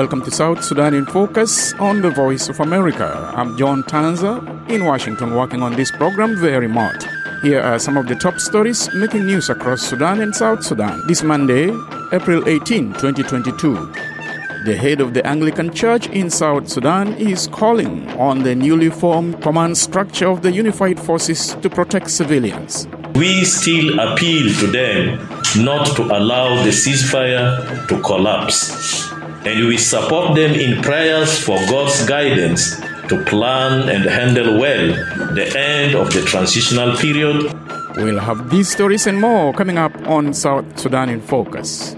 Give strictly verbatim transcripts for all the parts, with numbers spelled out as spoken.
Welcome to South Sudan in Focus on the Voice of America. I'm John Tanza in Washington, working on this program very remote. Here are some of the top stories making news across Sudan and South Sudan. This Monday, April eighteenth, twenty twenty-two. The head of the Anglican Church in South Sudan is calling on the newly formed command structure of the Unified Forces to protect civilians. We still appeal to them not to allow the ceasefire to collapse, and we support them in prayers for God's guidance to plan and handle well the end of the transitional period. We'll have these stories and more coming up on South Sudan in Focus.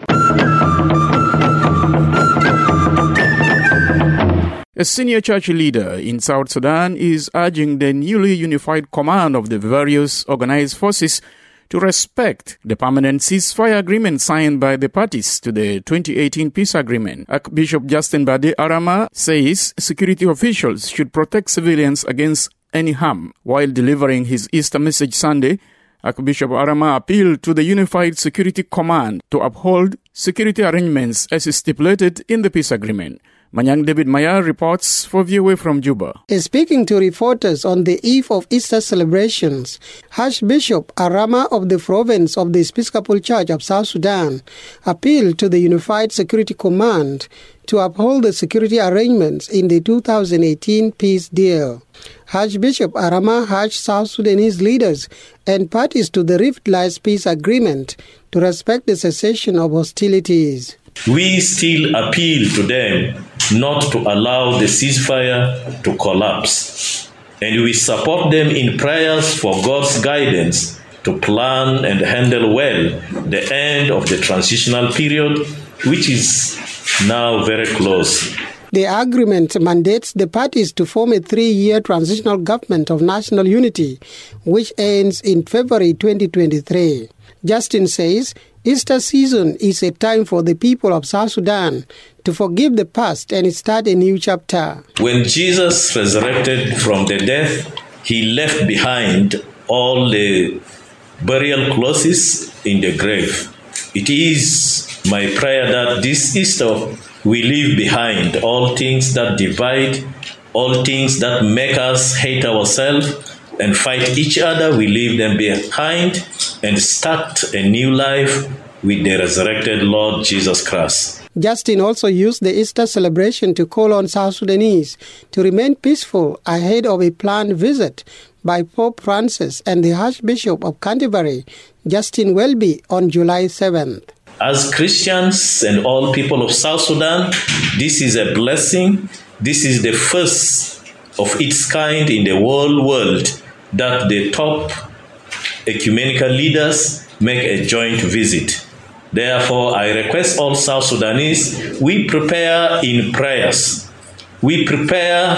A senior church leader in South Sudan is urging the newly unified command of the various organized forces to respect the permanent ceasefire agreement signed by the parties to the twenty eighteen peace agreement. Archbishop Justin Bade Arama says security officials should protect civilians against any harm. While delivering his Easter message Sunday, Archbishop Arama appealed to the Unified Security Command to uphold security arrangements as stipulated in the peace agreement. Manyang David Mayar reports for V O A from Juba. Speaking to reporters on the eve of Easter celebrations, Archbishop Arama of the province of the Episcopal Church of South Sudan appealed to the Unified Security Command to uphold the security arrangements in the two thousand eighteen peace deal. Archbishop Arama urged South Sudanese leaders and parties to the revitalized peace agreement to respect the cessation of hostilities. We still appeal to them not to allow the ceasefire to collapse, and we support them in prayers for God's guidance to plan and handle well the end of the transitional period, which is now very close. The agreement mandates the parties to form a three-year transitional government of national unity, which ends in February twenty twenty-three. Justin says Easter season is a time for the people of South Sudan to forgive the past and start a new chapter. When Jesus resurrected from the death, he left behind all the burial clothes in the grave. It is my prayer that this Easter we leave behind all things that divide, all things that make us hate ourselves and fight each other. We leave them behind and start a new life with the resurrected Lord Jesus Christ. Justin also used the Easter celebration to call on South Sudanese to remain peaceful ahead of a planned visit by Pope Francis and the Archbishop of Canterbury, Justin Welby, on July seventh. As Christians and all people of South Sudan, this is a blessing. This is the first of its kind in the whole world that the top ecumenical leaders make a joint visit. Therefore, I request all South Sudanese, we prepare in prayers. We prepare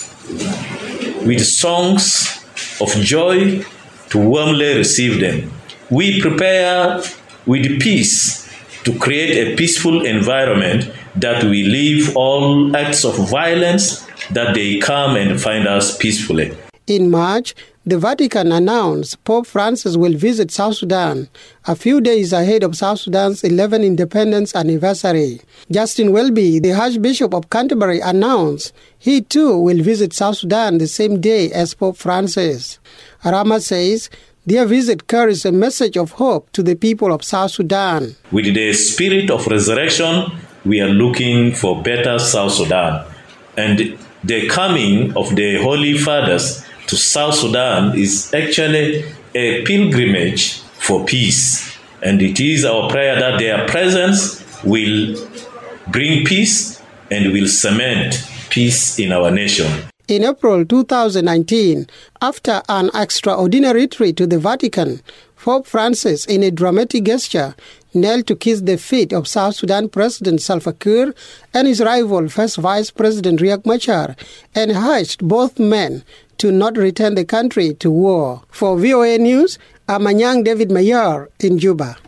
with songs of joy to warmly receive them. We prepare with peace to create a peaceful environment that we leave all acts of violence, that they come and find us peacefully. In March, the Vatican announced Pope Francis will visit South Sudan a few days ahead of South Sudan's eleventh independence anniversary. Justin Welby, the Archbishop of Canterbury, announced he too will visit South Sudan the same day as Pope Francis. Arama says their visit carries a message of hope to the people of South Sudan. With the spirit of resurrection, we are looking for better South Sudan. And the coming of the Holy Fathers to South Sudan is actually a pilgrimage for peace. And it is our prayer that their presence will bring peace and will cement peace in our nation. In April two thousand nineteen, after an extraordinary trip to the Vatican, Pope Francis, in a dramatic gesture, knelt to kiss the feet of South Sudan President Salva Kiir and his rival First Vice President Riek Machar, and urged both men to not return the country to war. For V O A News, I'm Manyang David Mayar in Juba.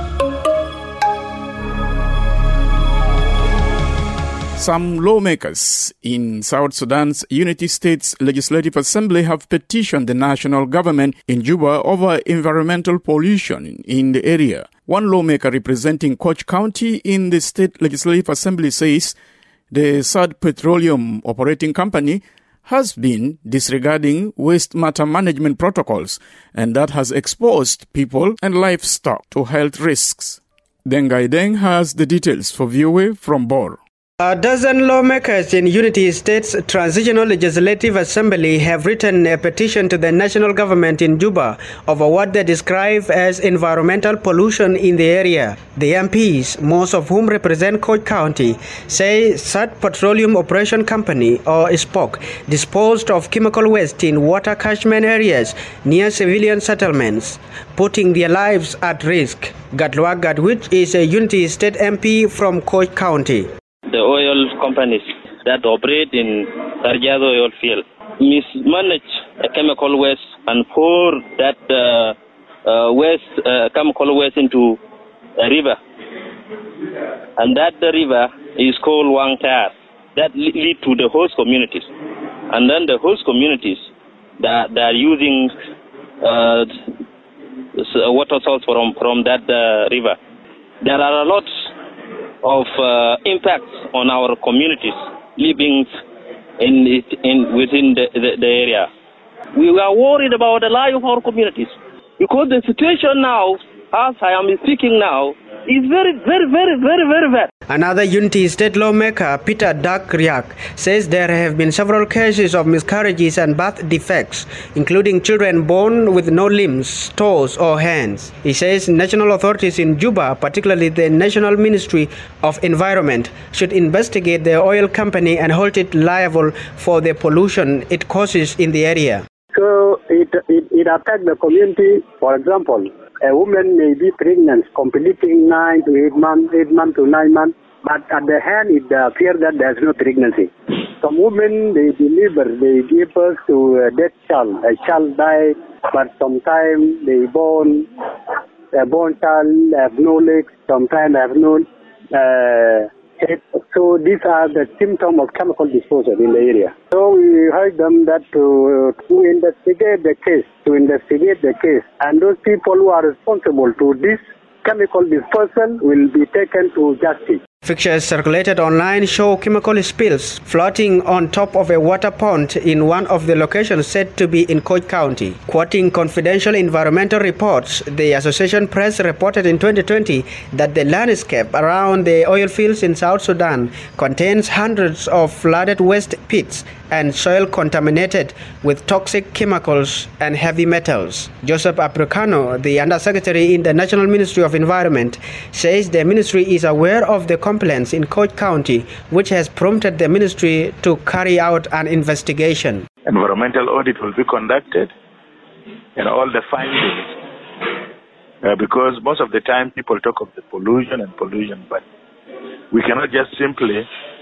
Some lawmakers in South Sudan's Unity States Legislative Assembly have petitioned the national government in Juba over environmental pollution in the area. One lawmaker representing Koch County in the State Legislative Assembly says the Sad Petroleum Operating Company has been disregarding waste matter management protocols, and that has exposed people and livestock to health risks. Deng Gai Deng has the details for V O A from Bor. A dozen lawmakers in Unity State's Transitional Legislative Assembly have written a petition to the national government in Juba over what they describe as environmental pollution in the area. The M Ps, most of whom represent Koch County, say Sad Petroleum Operation Company, or S P O C, disposed of chemical waste in water catchment areas near civilian settlements, putting their lives at risk. Gatluak Gatwit is a Unity State M P from Koch County. The oil companies that operate in Tarjado oil field mismanage uh, chemical waste and pour that uh, uh, waste, uh, chemical waste into a river. And that the river is called Wang Tar. That lead to the host communities. And then the host communities that, that are using uh, water source from, from that uh, river. There are a lot of uh, impacts on our communities living in, it, in within the, the, the area. We are worried about the life of our communities because the situation now, as I am speaking now, is very, very, very, very, very bad. Another Unity State lawmaker, Peter Dak Riak, says there have been several cases of miscarriages and birth defects, including children born with no limbs, toes, or hands. He says national authorities in Juba, particularly the National Ministry of Environment, should investigate the oil company and hold it liable for the pollution it causes in the area. So it, it, it affects the community. For example, a woman may be pregnant, completing nine to eight months, eight months to nine months, but at the end it appears that there's no pregnancy. Some women, they deliver, they give birth to a dead child. A child dies, but sometimes they born, a born child have no legs, sometimes have no uh, head. So these are the symptoms of chemical disposal in the area. So we urge them that to, to investigate the case, to investigate the case, and those people who are responsible to this chemical disposal will be taken to justice. Pictures circulated online show chemical spills floating on top of a water pond in one of the locations said to be in Koch County. Quoting confidential environmental reports, the Association Press reported in twenty twenty that the landscape around the oil fields in South Sudan contains hundreds of flooded waste pits and soil contaminated with toxic chemicals and heavy metals. Joseph Apricano, the Undersecretary in the National Ministry of Environment, says the ministry is aware of the complaints in Koch County, which has prompted the ministry to carry out an investigation. Environmental audit will be conducted and all the findings, uh, because most of the time people talk of the pollution and pollution, but we cannot just simply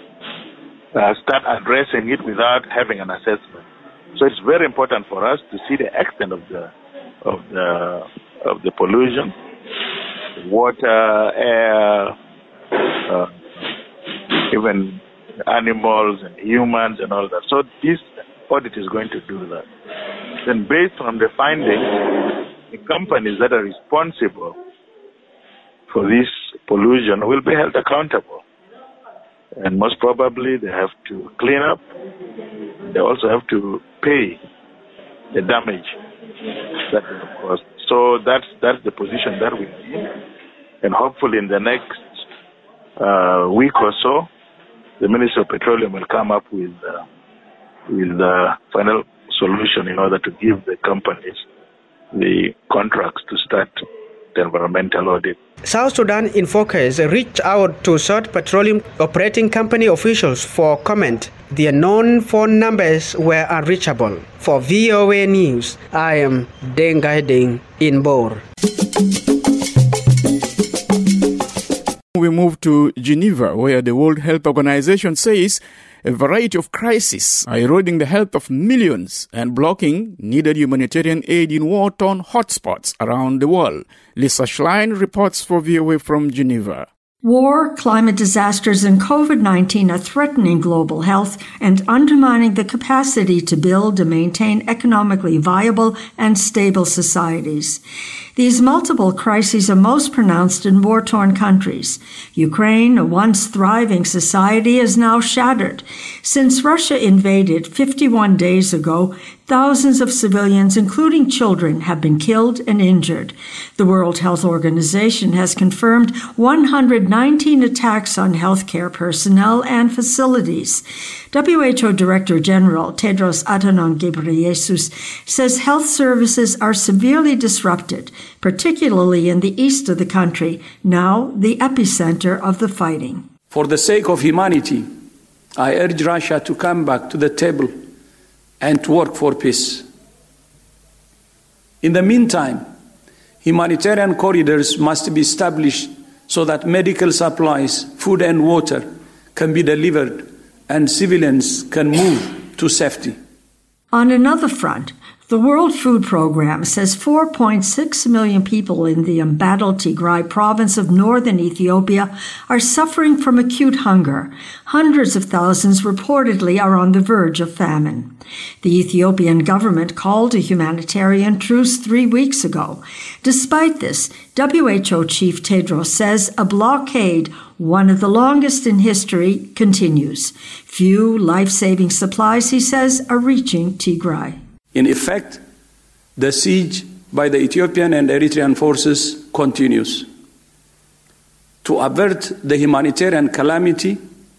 uh, start addressing it without having an assessment. So it's very important for us to see the extent of the of the of the pollution, water, air, Uh, even animals and humans and all that. So this audit is going to do that. Then based on the findings, the companies that are responsible for this pollution will be held accountable. And most probably they have to clean up. They also have to pay the damage that they have caused. So that's, that's the position that we need. And hopefully in the next Uh, week or so, the Ministry of Petroleum will come up with uh, with the final solution in order to give the companies the contracts to start the environmental audit. South Sudan in Focus reached out to Sad Petroleum Operating Company officials for comment. Their known phone numbers were unreachable. For V O A News, I am Deng Gai Deng in Bor. We move to Geneva, where the World Health Organization says a variety of crises are eroding the health of millions and blocking needed humanitarian aid in war-torn hotspots around the world. Lisa Schlein reports for V O A from Geneva. War, climate disasters, and COVID nineteen are threatening global health and undermining the capacity to build and maintain economically viable and stable societies. These multiple crises are most pronounced in war-torn countries. Ukraine, a once thriving society, is now shattered. Since Russia invaded fifty-one days ago, thousands of civilians, including children, have been killed and injured. The World Health Organization has confirmed one hundred nineteen attacks on healthcare personnel and facilities. W H O Director General Tedros Adhanom Ghebreyesus says health services are severely disrupted, particularly in the east of the country, now the epicenter of the fighting. For the sake of humanity, I urge Russia to come back to the table and to work for peace. In the meantime, humanitarian corridors must be established so that medical supplies, food and water can be delivered and civilians can move to safety. On another front, the World Food Programme says four point six million people in the embattled Tigray province of northern Ethiopia are suffering from acute hunger. Hundreds of thousands reportedly are on the verge of famine. The Ethiopian government called a humanitarian truce three weeks ago. Despite this, W H O Chief Tedros says a blockade, one of the longest in history, continues. Few life-saving supplies, he says, are reaching Tigray. In effect, the siege by the Ethiopian and Eritrean forces continues. To avert the humanitarian calamity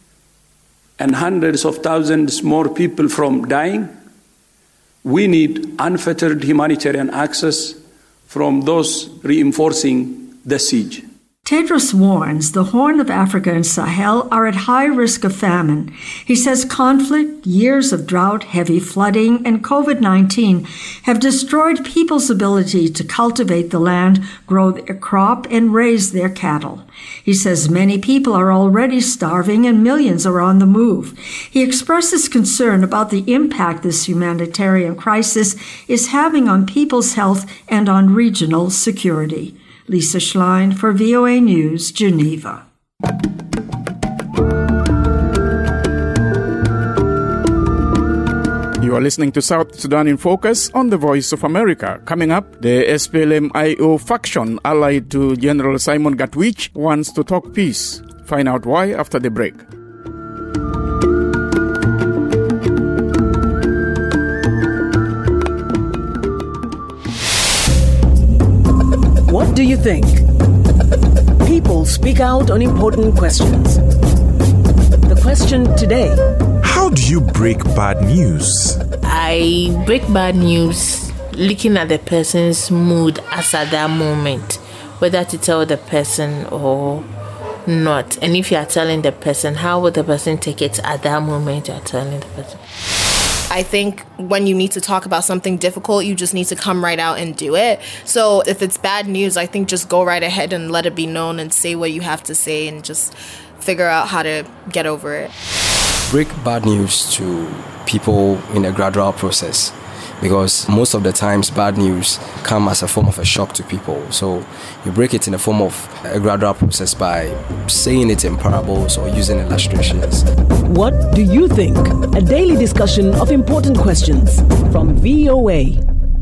and hundreds of thousands more people from dying, we need unfettered humanitarian access from those reinforcing the siege. Tedros warns the Horn of Africa and Sahel are at high risk of famine. He says conflict, years of drought, heavy flooding, and COVID nineteen have destroyed people's ability to cultivate the land, grow their crop, and raise their cattle. He says many people are already starving and millions are on the move. He expresses concern about the impact this humanitarian crisis is having on people's health and on regional security. Lisa Schlein for V O A News, Geneva. You are listening to South Sudan in Focus on the Voice of America. Coming up, the S P L M I O faction allied to General Simon Gatwich wants to talk peace. Find out why after the break. What do you think? People speak out on important questions. The question today: how do you break bad news? I break bad news looking at the person's mood as at that moment, whether to tell the person or not. And if you are telling the person, how would the person take it at that moment you are telling the person? I think when you need to talk about something difficult, you just need to come right out and do it. So if it's bad news, I think just go right ahead and let it be known and say what you have to say and just figure out how to get over it. Break bad news to people in a gradual process, because most of the times bad news come as a form of a shock to people. So you break it in a form of a gradual process by saying it in parables or using illustrations. What do you think? A daily discussion of important questions from V O A.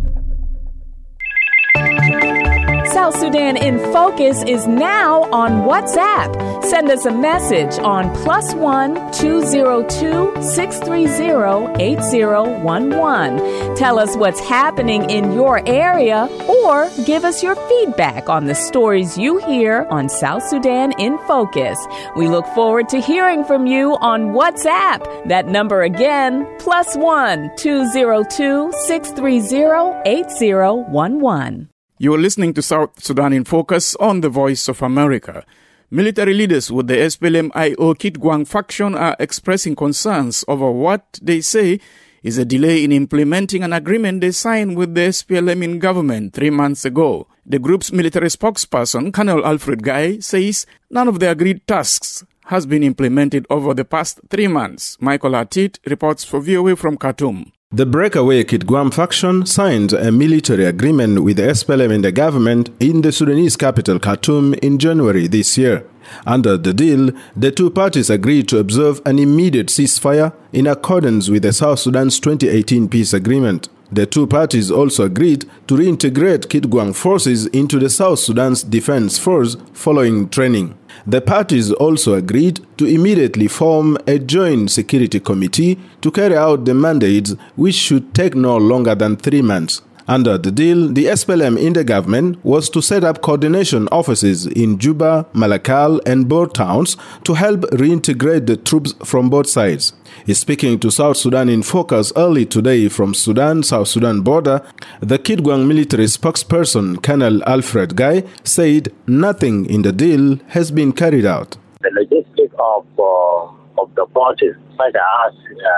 South Sudan in Focus is now on WhatsApp. Send us a message on plus one two zero two six three zero eight zero one one. Tell us what's happening in your area or give us your feedback on the stories you hear on South Sudan in Focus. We look forward to hearing from you on WhatsApp. That number again, plus one two zero two six three zero eight zero one one. You are listening to South Sudan in Focus on the Voice of America. Military leaders with the S P L M I O Kitgwang faction are expressing concerns over what they say is a delay in implementing an agreement they signed with the S P L M in government three months ago. The group's military spokesperson, Colonel Alfred Guy, says none of the agreed tasks has been implemented over the past three months. Michael Atit reports for V O A from Khartoum. The breakaway Kitgum faction signed a military agreement with the S P L M and the government in the Sudanese capital Khartoum in January this year. Under the deal, the two parties agreed to observe an immediate ceasefire in accordance with the South Sudan's twenty eighteen peace agreement. The two parties also agreed to reintegrate Kitgum forces into the South Sudan's Defense Force following training. The parties also agreed to immediately form a joint security committee to carry out the mandates, which should take no longer than three months. Under the deal, the S P L M in the government was to set up coordination offices in Juba, Malakal and Bor towns to help reintegrate the troops from both sides. Speaking to South Sudan in Focus early today from Sudan-South Sudan border, the Kitgum military spokesperson, Colonel Alfred Guy, said nothing in the deal has been carried out. The logistics of, uh, of the parties, such as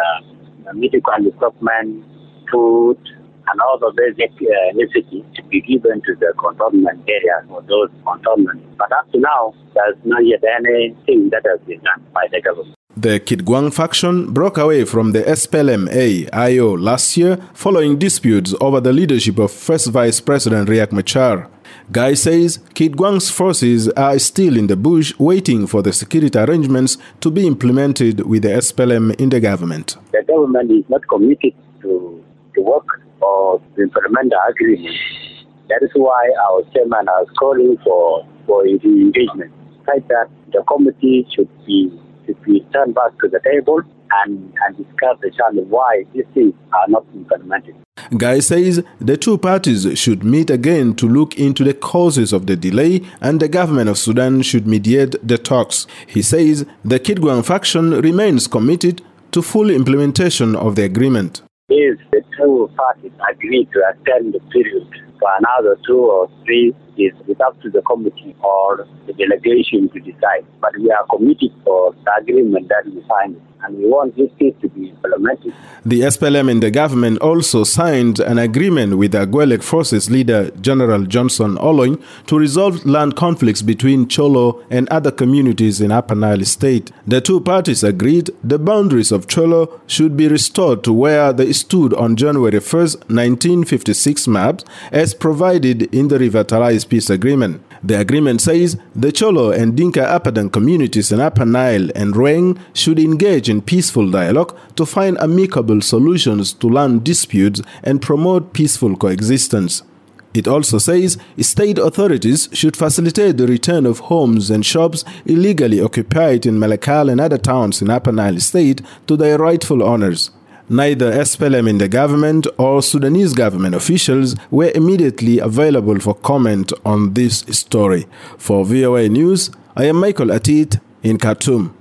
uh, medical equipment, food, and all the basic uh, necessities to be given to the cantonment areas for those cantonments. But up to now, there's not yet anything that has been done by the government. The Kitgum faction broke away from the S P L M A I O last year following disputes over the leadership of First Vice President Riek Machar. Guy says Kitgum's forces are still in the bush waiting for the security arrangements to be implemented with the S P L M in the government. The government is not committed to, to work or to implement the agreement. That is why our chairman is calling for, for engagement. Like that, the committee should be should be turned back to the table and, and discuss the challenge why these things are not implemented. Guy says the two parties should meet again to look into the causes of the delay and the government of Sudan should mediate the talks. He says the Kitgum faction remains committed to full implementation of the agreement. If the two parties agree to extend the period for another two or three, it's up to the committee or the delegation to decide. But we are committed for the agreement that we signed, and we want this thing to be implemented. The S P L M and the government also signed an agreement with the Agwelek Forces leader General Johnson Oloin to resolve land conflicts between Cholo and other communities in Upper Nile State. The two parties agreed the boundaries of Cholo should be restored to where they stood on January first, nineteen fifty-six maps, as provided in the revitalized peace agreement. The agreement says the Cholo and Dinka Apadan communities in Upper Nile and Rueng should engage in peaceful dialogue to find amicable solutions to land disputes and promote peaceful coexistence. It also says state authorities should facilitate the return of homes and shops illegally occupied in Malakal and other towns in Upper Nile State to their rightful owners. Neither S P L M in the government or Sudanese government officials were immediately available for comment on this story. For V O A News, I am Michael Atit in Khartoum.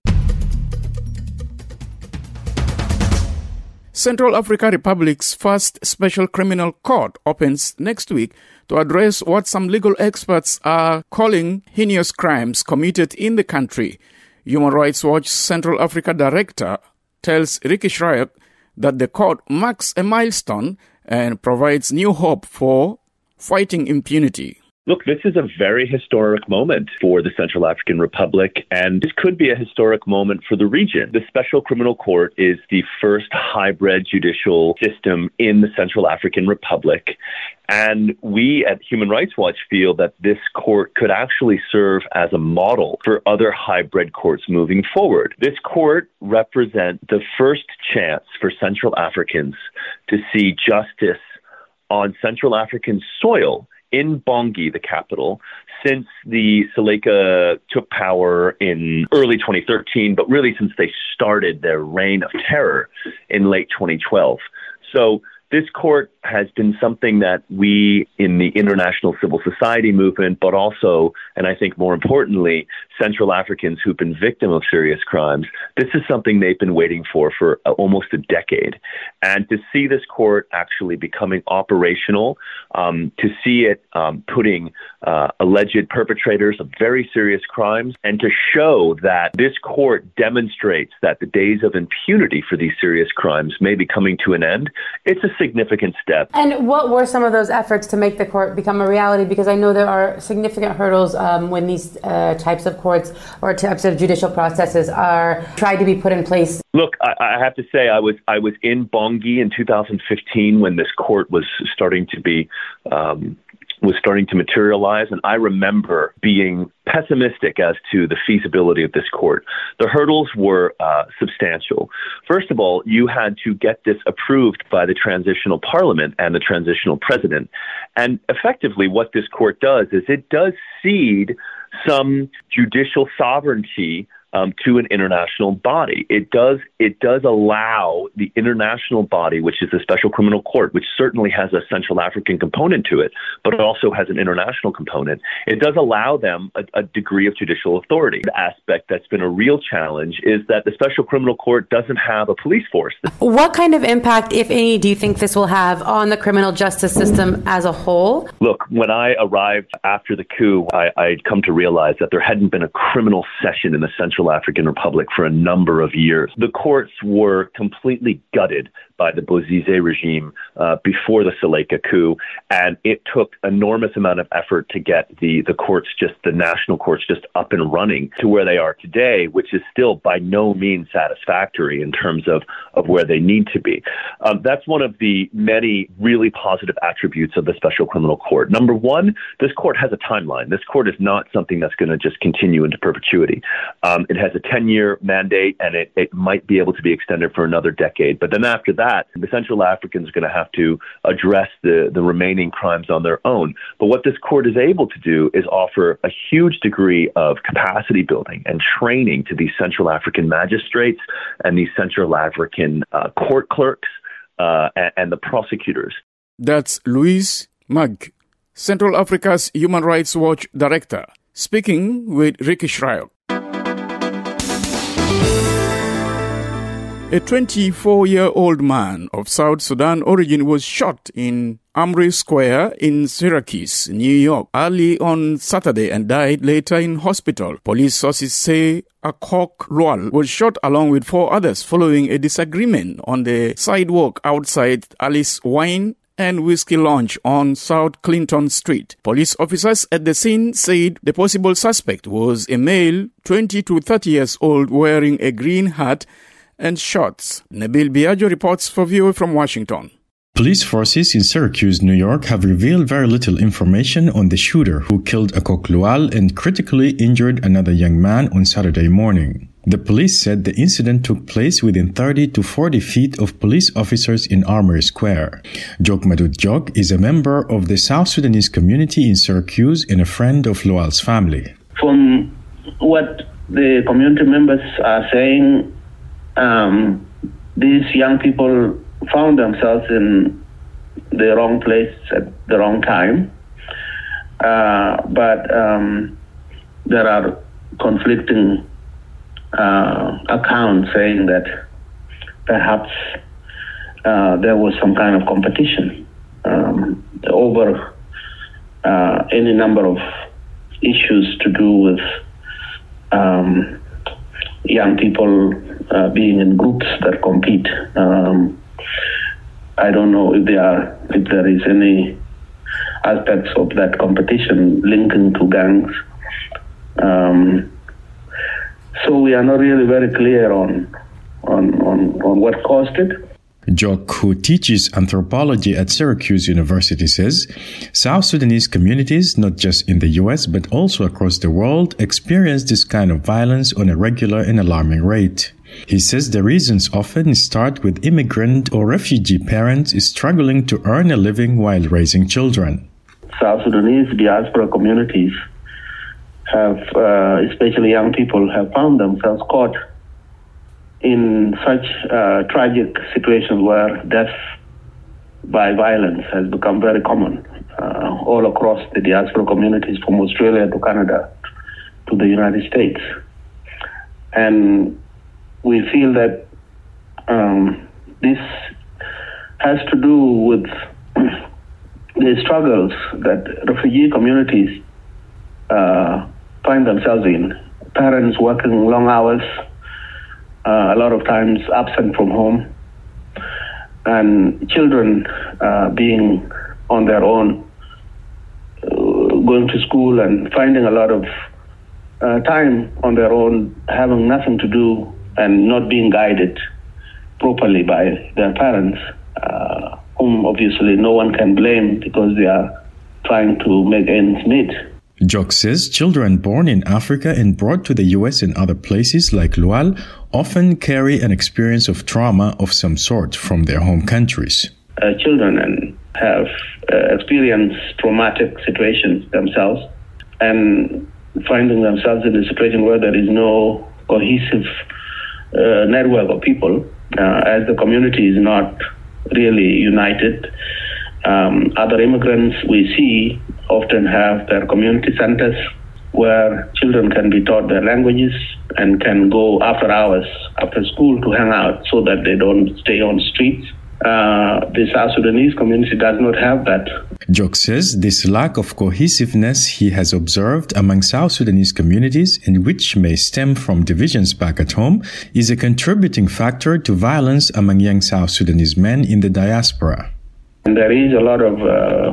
Central African Republic's first special criminal court opens next week to address what some legal experts are calling heinous crimes committed in the country. Human Rights Watch Central Africa Director tells Ricky Schreier that the court marks a milestone and provides new hope for fighting impunity. Look, this is a very historic moment for the Central African Republic, and this could be a historic moment for the region. The Special Criminal Court is the first hybrid judicial system in the Central African Republic, and we at Human Rights Watch feel that this court could actually serve as a model for other hybrid courts moving forward. This court represents the first chance for Central Africans to see justice on Central African soil in Bangui, the capital, since the Seleka took power in early twenty thirteen, but really since they started their reign of terror in late twenty twelve. So this court has been something that we in the international civil society movement, but also, and I think more importantly, Central Africans who've been victim of serious crimes, this is something they've been waiting for for almost a decade. And to see this court actually becoming operational, um, to see it um, putting uh, alleged perpetrators of very serious crimes, and to show that this court demonstrates that the days of impunity for these serious crimes may be coming to an end, it's a significant step. And what were some of those efforts to make the court become a reality? Because I know there are significant hurdles um, when these uh, types of courts or types of judicial processes are tried to be put in place. Look, I, I have to say I was I was in Bongi in two thousand fifteen when this court was starting to be um, was starting to materialize, and I remember being pessimistic as to the feasibility of this court. The hurdles were uh, substantial. First of all, you had to get this approved by the transitional parliament and the transitional president. And effectively what this court does is it does cede some judicial sovereignty Um, to an international body. It does it does allow the international body, which is the Special Criminal Court, which certainly has a Central African component to it, but it also has an international component. It does allow them a, a degree of judicial authority. The aspect that's been a real challenge is that the Special Criminal Court doesn't have a police force. What kind of impact, if any, do you think this will have on the criminal justice system as a whole? Look, when I arrived after the coup, I, I'd come to realize that there hadn't been a criminal session in the Central African Republic for a number of years. The courts were completely gutted by the Bozizé regime uh, before the Seleka coup, and it took enormous amount of effort to get the, the courts, just the national courts, just up and running to where they are today, which is still by no means satisfactory in terms of, of where they need to be. Um, that's one of the many really positive attributes of the Special Criminal Court. Number one, this court has a timeline. This court is not something that's going to just continue into perpetuity. Um, it has a ten-year mandate, and it, it might be able to be extended for another decade. But then after that, the Central Africans are going to have to address the, the remaining crimes on their own. But what this court is able to do is offer a huge degree of capacity building and training to these Central African magistrates and these Central African uh, court clerks uh, and, and the prosecutors. That's Louise Mag, Central Africa's Human Rights Watch Director, speaking with Ricky Schreier. A twenty-four-year-old man of South Sudan origin was shot in Armory Square in Syracuse, New York, early on Saturday and died later in hospital. Police sources say Akok Lual was shot along with four others following a disagreement on the sidewalk outside Alice Wine and Whiskey Lounge on South Clinton Street. Police officers at the scene said the possible suspect was a male, twenty to thirty years old, wearing a green hat and shorts. Nabil Biagio reports for V O A from Washington. Police forces in Syracuse, New York have revealed very little information on the shooter who killed Akok Lual and critically injured another young man on Saturday morning. The police said the incident took place within thirty to forty feet of police officers in Armory Square. Jok Madut Jok is a member of the South Sudanese community in Syracuse and a friend of Lual's family. From what the community members are saying, um, these young people found themselves in the wrong place at the wrong time. Uh, but um, there are conflicting uh, accounts saying that perhaps uh, there was some kind of competition um, over uh, any number of issues to do with um, young people uh, being in groups that compete. Um, I don't know if there are, if there is any aspects of that competition linking to gangs. Um, so we are not really very clear on on, on, on what caused it. Jok, who teaches anthropology at Syracuse University, says South Sudanese communities, not just in the U S but also across the world, experience this kind of violence on a regular and alarming rate. He says the reasons often start with immigrant or refugee parents struggling to earn a living while raising children. South Sudanese diaspora communities have, uh, especially young people, have found themselves caught in such uh, tragic situations where death by violence has become very common uh, all across the diaspora communities from Australia to Canada to the United States. And we feel that um, this has to do with the struggles that refugee communities uh, find themselves in. Parents working long hours, uh, a lot of times absent from home, and children uh, being on their own, uh, going to school and finding a lot of uh, time on their own, having nothing to do and not being guided properly by their parents, uh, whom obviously no one can blame because they are trying to make ends meet. Jock says children born in Africa and brought to the U S and other places like Lual often carry an experience of trauma of some sort from their home countries. Uh, children and have uh, experienced traumatic situations themselves and finding themselves in a situation where there is no cohesive uh, network of people, uh, as the community is not really united. Um, other immigrants we see often have their community centers where children can be taught their languages and can go after hours, after school, to hang out so that they don't stay on streets. Uh, the South Sudanese community does not have that. Jock says this lack of cohesiveness he has observed among South Sudanese communities, and which may stem from divisions back at home, is a contributing factor to violence among young South Sudanese men in the diaspora. And there is a lot of uh,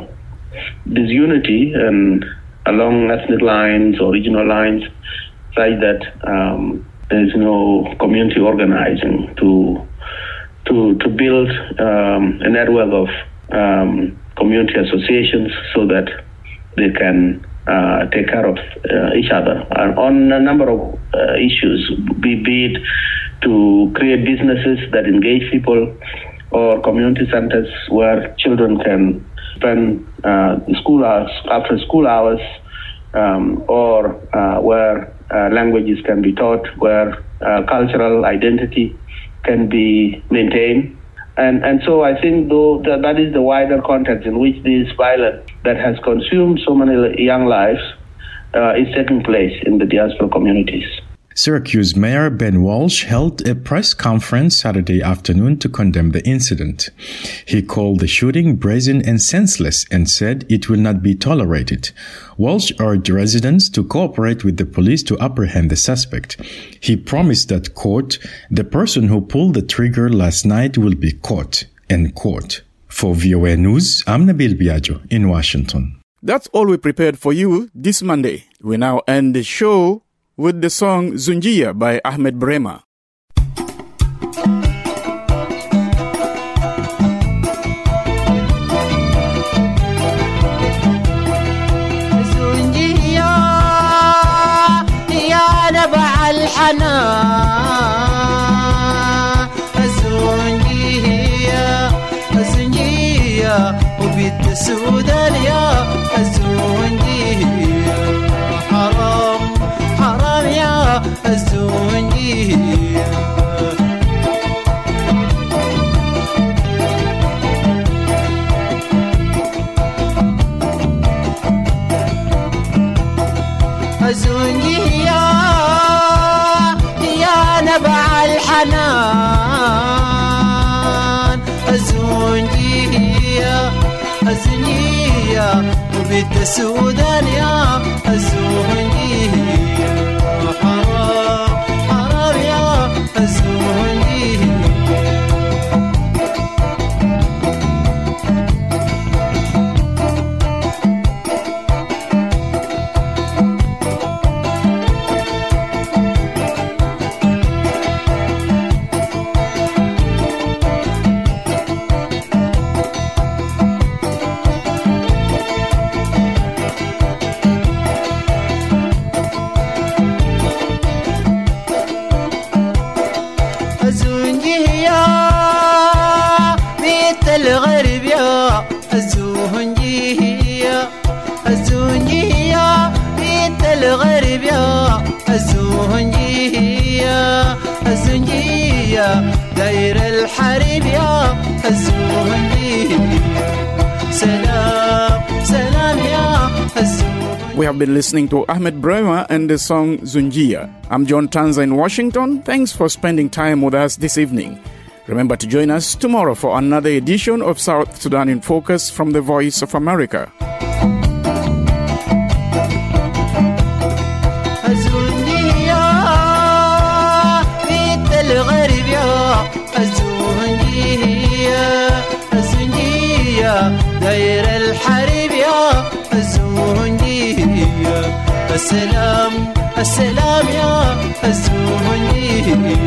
disunity and along ethnic lines or regional lines, such that um, there is no community organizing to to to build um, a network of um, community associations so that they can uh, take care of uh, each other and on a number of uh, issues, be, be it to create businesses that engage people or community centers where children can spend uh, school hours after school hours, um, or uh, where uh, languages can be taught, where uh, cultural identity can be maintained. And and so I think though that, that is the wider context in which this violence that has consumed so many young lives uh, is taking place in the diaspora communities. Syracuse Mayor Ben Walsh held a press conference Saturday afternoon to condemn the incident. He called the shooting brazen and senseless and said it will not be tolerated. Walsh urged residents to cooperate with the police to apprehend the suspect. He promised that, quote, the person who pulled the trigger last night will be caught, end quote. For V O A News, I'm Nabil Biagio in Washington. That's all we prepared for you this Monday. We now end the show with the song Zunjia by Ahmed Brema. Zunjia ya naba al-hanan Zunjia Zunjia وبيت السودان يا Zunjia حرام حرام يا الزونجية الزونجية يا نبع الحنان الزونجية الزونجية وبيت السودان يا الزونجية حرام حرام يا الزونجية الغرب يا الزونجية الزونجية بيت الغرب يا الزونجية الزونجية داير الحرب يا الزونجية سلام سلام يا الزونجية. We have been listening to Ahmed Brema and the song Zunjia. I'm John Tanza in Washington. Thanks for spending time with us this evening. Remember to join us tomorrow for another edition of South Sudan in Focus from the Voice of America. الغرب يا الزونجية داير الحريب يا الزوهندي السلام السلام يا الزوهندي